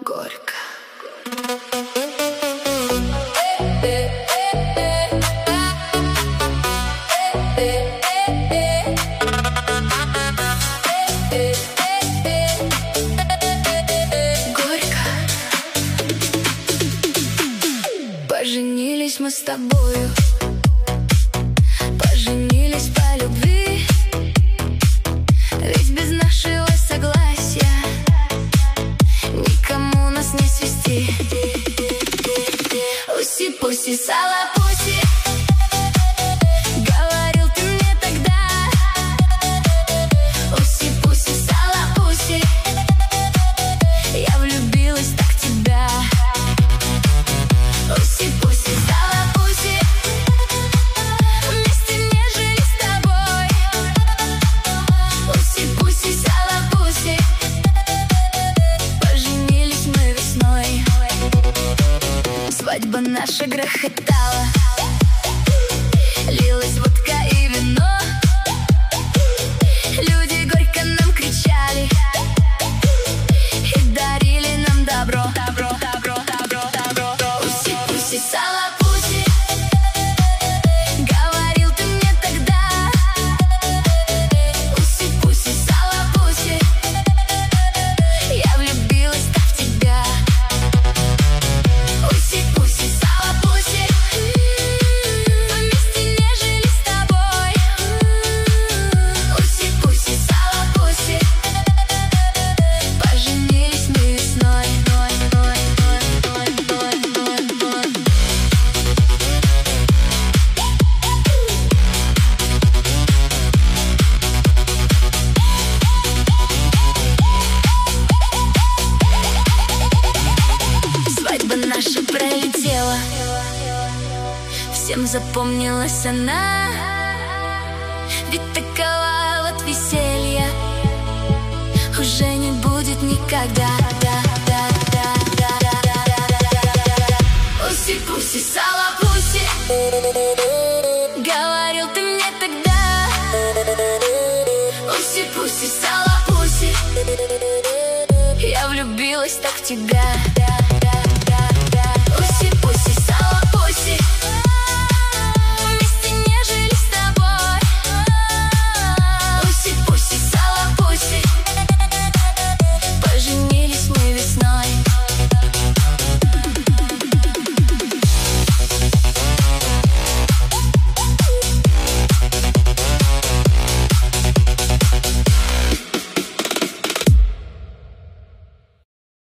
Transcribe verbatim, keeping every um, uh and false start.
Горько. Горько. Поженились мы с тобою, поженились по любви, ведь без нашего согласия никому нас не свести. Уси-пуси, сала-пуси, говорил ты мне тогда. Уси-пуси, сала-пуси, я влюбилась так в тебя. Уси-пуси, сала-пуси, вместе нежели с тобой. Уси-пуси, сала-пуси, поженились мы весной. Свадьба наша грохотала, лилась водка и вино. Люди горько нам кричали и дарили нам добро. Добро, добро, добро, добро. Уси-пуси, сала-пуси, говорил ты мне тогда. Уси-пуси, сала-пуси, я влюбилась так в тебя. Уси-пуси, сала-пуси, вместе нежели с тобой. Уси-пуси, сала-пуси, поженились мы весной. Свадьба наша пролетела, всем запомнилась она, ведь такова вот веселье уже не будет никогда. Уси-пуси, сала-пуси, говорил ты мне тогда. Уси-пуси, сала-пуси, я влюбилась так в тебя.